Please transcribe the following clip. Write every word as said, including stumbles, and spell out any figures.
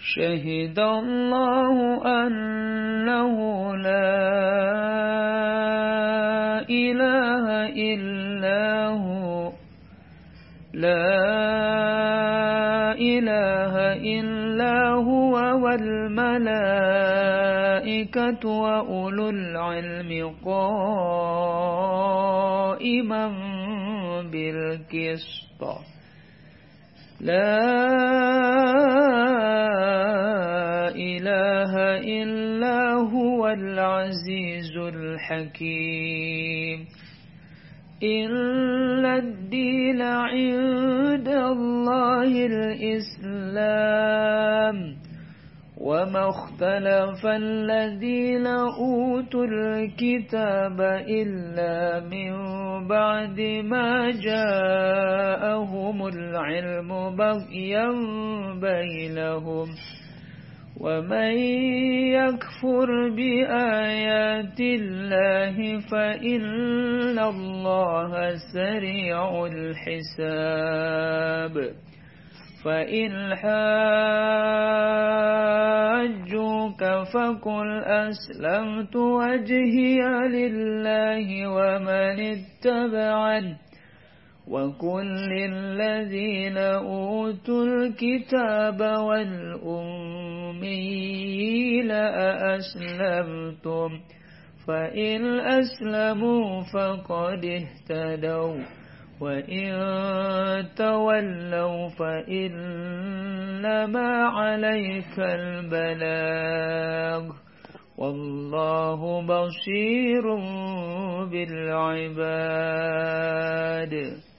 شهد الله أنه لا إله إلا هو لا إله إلا هو والملائكة وأولو العلم قائما بالقسط لا إله إلا هو العزيز الحكيم إن الدين عند الله الإسلام وما اختلف الذين أوتوا الكتاب إلا من بعد ما جاءهم العلم بغيا بينهم ومن يكفر بآيات الله فإن الله سريع الحساب فإن حاجوك فقل أسلمت وجهي لله ومن اتبعني وقل للذين أوتوا الكتاب والأميين أأسلمتم فإن أسلموا فقد اهتدوا وإن تولوا فإنما عليك البلاغ والله بصير بالعباد.